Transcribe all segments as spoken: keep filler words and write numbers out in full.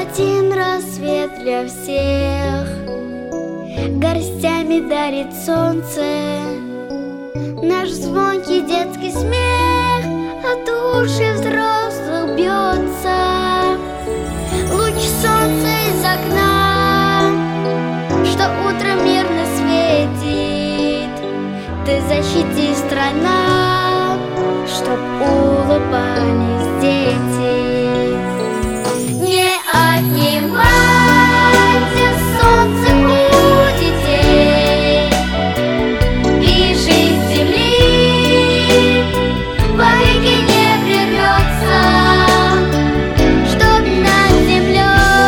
Один рассвет для всех горстями дарит солнце. Наш звонкий детский смех от души взрослых бьется. Луч солнца из окна, что утром мирно светит. Ты защити, страна, чтоб улыбались дети. Не отнимайте солнце у детей, и жизнь земли вовеки не прервется, чтоб над землей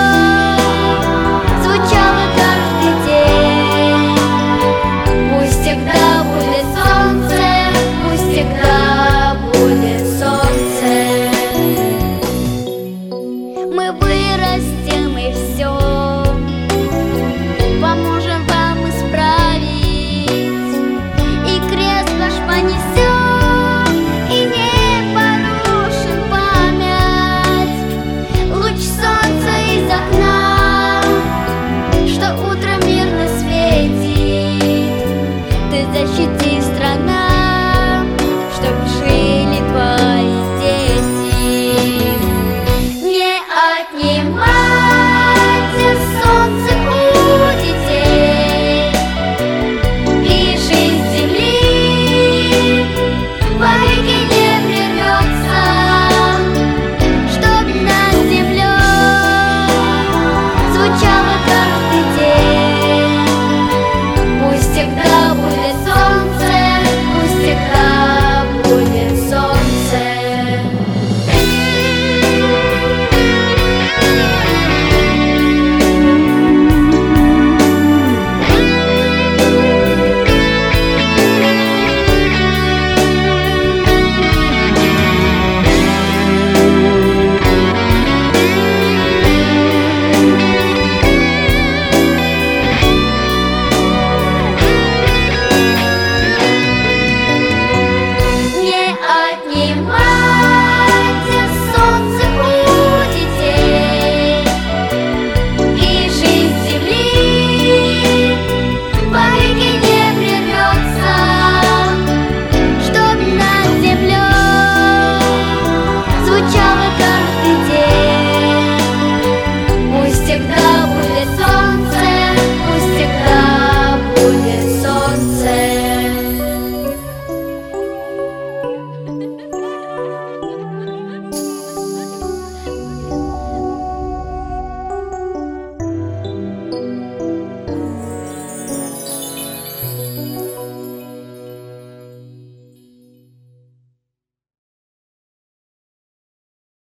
звучало каждый день. Пусть всегда будет солнце, пусть всегда будет солнце. Мы вырастем и все